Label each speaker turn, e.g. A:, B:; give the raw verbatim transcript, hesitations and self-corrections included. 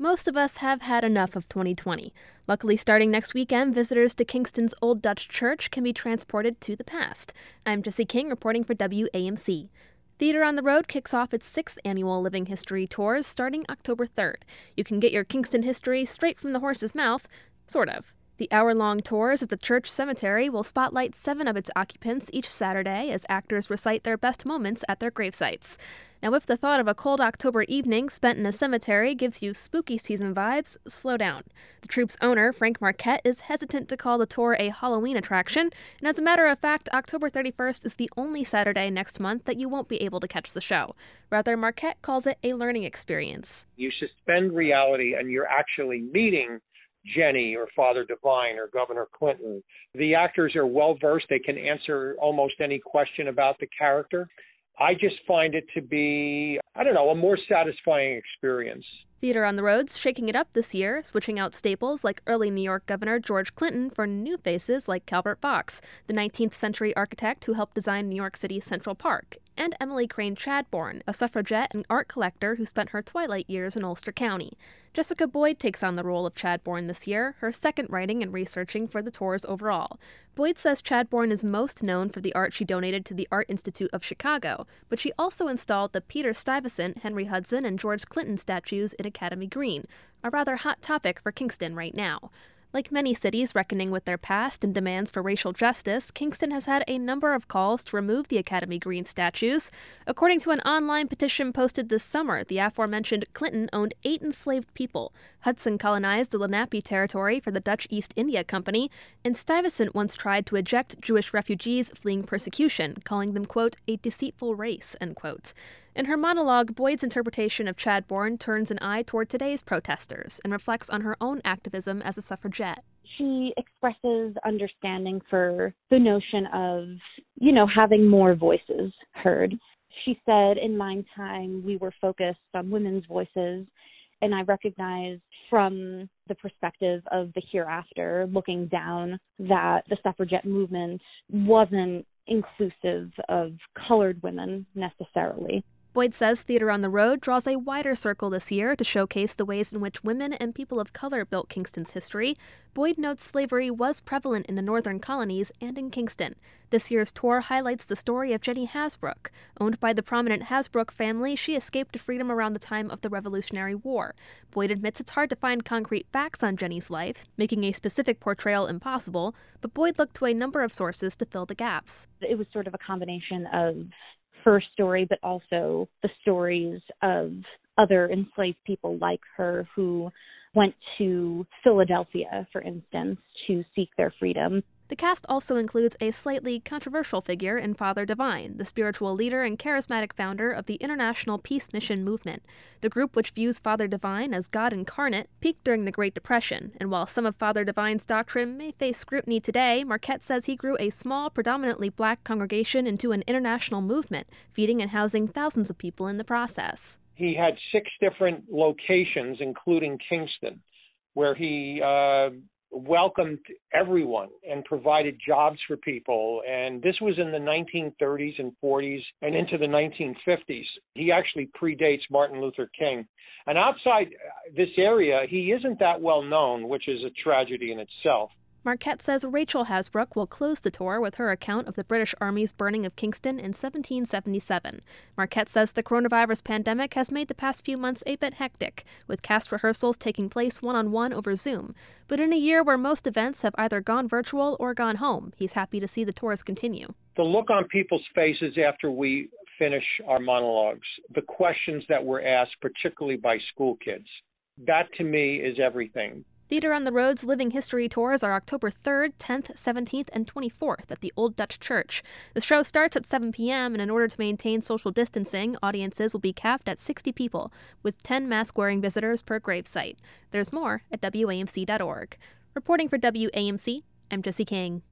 A: Most of us have had enough of twenty twenty. Luckily, starting next weekend, visitors to Kingston's Old Dutch Church can be transported to the past. I'm Jessie King reporting for W A M C. Theater on the Road kicks off its sixth annual Living History Tours starting October third. You can get your Kingston history straight from the horse's mouth, sort of. The hour-long tours at the church cemetery will spotlight seven of its occupants each Saturday as actors recite their best moments at their gravesites. Now, if the thought of a cold October evening spent in a cemetery gives you spooky season vibes, slow down. The troupe's owner, Frank Marquette, is hesitant to call the tour a Halloween attraction, and as a matter of fact, October thirty-first is the only Saturday next month that you won't be able to catch the show. Rather, Marquette calls it a learning experience.
B: You suspend reality and you're actually meeting Jenny or Father Divine or Governor Clinton. The actors are well-versed. They can answer almost any question about the character. I just find it to be, I don't know, a more satisfying experience.
A: Theater on the Road's shaking it up this year, switching out staples like early New York Governor George Clinton for new faces like Calvert Vaux, the nineteenth century architect who helped design New York City's Central Park, and Emily Crane Chadbourne, a suffragette and art collector who spent her twilight years in Ulster County. Jessica Boyd takes on the role of Chadbourne this year, her second writing and researching for the tours overall. Boyd says Chadbourne is most known for the art she donated to the Art Institute of Chicago, but she also installed the Peter Stuyvesant, Henry Hudson, and George Clinton statues in Academy Green, a rather hot topic for Kingston right now. Like many cities reckoning with their past and demands for racial justice, Kingston has had a number of calls to remove the Academy Green statues. According to an online petition posted this summer, the aforementioned Clinton owned eight enslaved people. Hudson colonized the Lenape territory for the Dutch East India Company, and Stuyvesant once tried to eject Jewish refugees fleeing persecution, calling them, quote, a deceitful race, end quote. In her monologue, Boyd's interpretation of Chadbourne turns an eye toward today's protesters and reflects on her own activism as a suffragette.
C: She expresses understanding for the notion of, you know, having more voices heard. She said, in my time, we were focused on women's voices, and I recognize from the perspective of the hereafter, looking down, that the suffragette movement wasn't inclusive of colored women necessarily.
A: Boyd says Theater on the Road draws a wider circle this year to showcase the ways in which women and people of color built Kingston's history. Boyd notes slavery was prevalent in the northern colonies and in Kingston. This year's tour highlights the story of Jenny Hasbrouck. Owned by the prominent Hasbrouck family, she escaped to freedom around the time of the Revolutionary War. Boyd admits it's hard to find concrete facts on Jenny's life, making a specific portrayal impossible, but Boyd looked to a number of sources to fill the gaps.
C: It was sort of a combination of her story, but also the stories of other enslaved people like her who went to Philadelphia, for instance, to seek their freedom.
A: The cast also includes a slightly controversial figure in Father Divine, the spiritual leader and charismatic founder of the International Peace Mission movement. The group, which views Father Divine as God incarnate, peaked during the Great Depression, and while some of Father Divine's doctrine may face scrutiny today, Marquette says he grew a small, predominantly black congregation into an international movement, feeding and housing thousands of people in the process.
B: He had six different locations, including Kingston, where he uh, welcomed everyone and provided jobs for people. And this was in the nineteen thirties and forties and into the nineteen fifties. He actually predates Martin Luther King. And outside this area, he isn't that well known, which is a tragedy in itself.
A: Marquette says Rachel Hasbrouck will close the tour with her account of the British Army's burning of Kingston in seventeen seventy-seven. Marquette says the coronavirus pandemic has made the past few months a bit hectic, with cast rehearsals taking place one-on-one over Zoom. But in a year where most events have either gone virtual or gone home, he's happy to see the tours continue.
B: The look on people's faces after we finish our monologues, the questions that were asked, particularly by school kids, that to me is everything.
A: Theater on the Road's Living History Tours are October third, tenth, seventeenth, and twenty-fourth at the Old Dutch Church. The show starts at seven p.m., and in order to maintain social distancing, audiences will be capped at sixty people, with ten mask-wearing visitors per gravesite. There's more at W A M C dot org. Reporting for W A M C, I'm Jessie King.